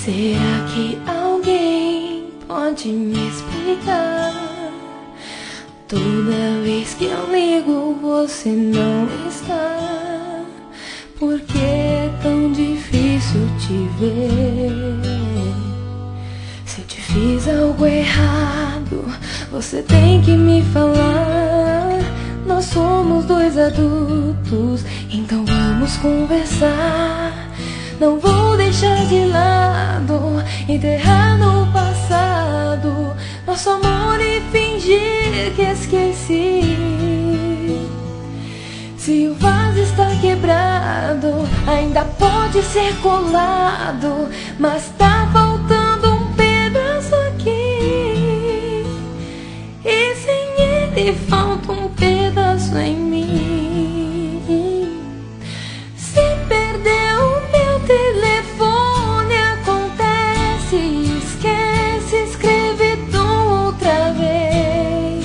Será que alguém pode me explicar? Toda vez que eu ligo você não está. Por que é tão difícil te ver? Se eu te fiz algo errado, você tem que me falar. Nós somos dois adultos, então vamos conversar. Não vou deixar de lado, enterrar no passado nosso amor e fingir que esqueci. Se o vaso está quebrado, ainda pode ser colado, mas tá faltando um pedaço aqui. E sem ele falta um pedaço em mim. Se perdeu o meu telefone, acontece, esquece, escreve tudo outra vez.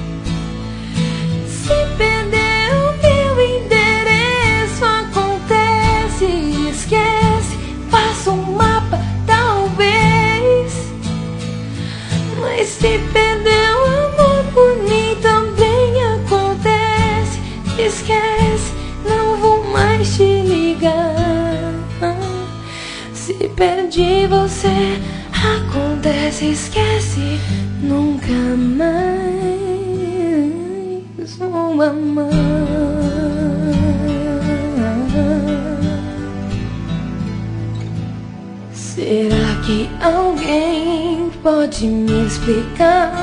Se perdeu o meu endereço, acontece, esquece, faça um mapa, talvez. Mas se perdeu o amor por mim, também acontece, esquece, não vou mais te ligar. Se perdi você, acontece, esquece, nunca mais vou amar. Será que alguém pode me explicar?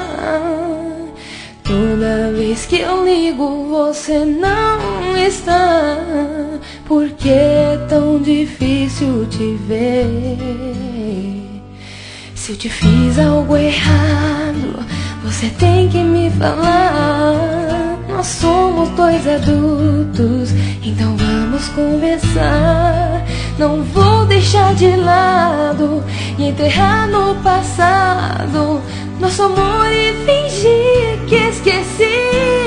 Toda vez que eu ligo você não está. Por que é tão difícil te ver? Se eu te fiz algo errado, você tem que me falar. Nós somos dois adultos, então vamos conversar. Não vou deixar de lado e enterrar no passado nosso amor e fingir que esqueci.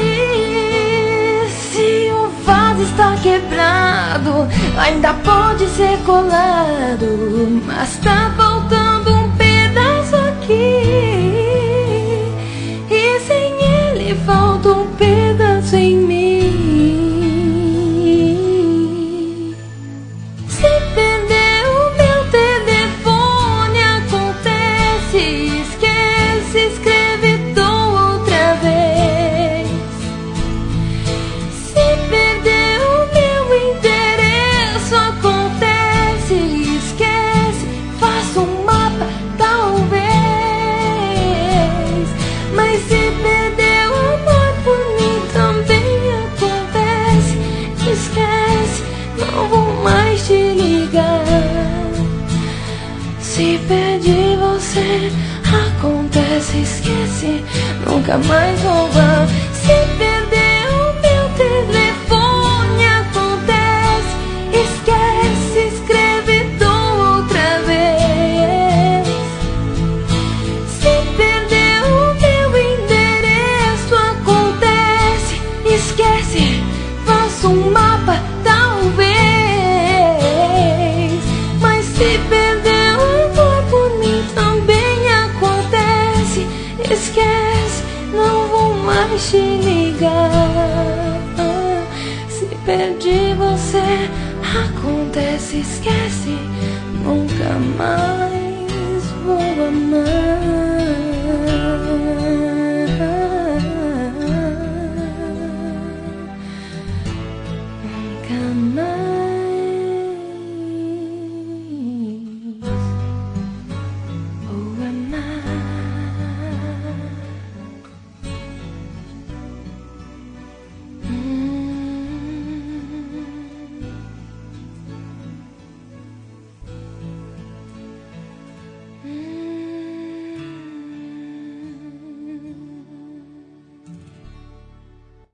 Se o vaso está quebrado, ainda pode ser colado, mas tá faltando um pedaço aqui. E sem ele falta um pedaço em mim. Se perdeu o meu telefone, acontece, esquece, escreve tudo outra vez. Se perdeu o meu endereço, acontece, esquece, faça um mapa, talvez. Mas se perdeu o amor por mim, também acontece, esquece, não vou mais te ligar. Se perdi você, acontece, esquece, nunca mais vou amar. Se perdeu o meu telefone, acontece, esquece, escreve tudo outra vez. Se perdeu o meu endereço, acontece, esquece, faça um mapa, talvez. Mas se perdeu o amor por mim, também acontece, esquece, não vou mais te ligar. Se perdi você, acontece, esquece, nunca mais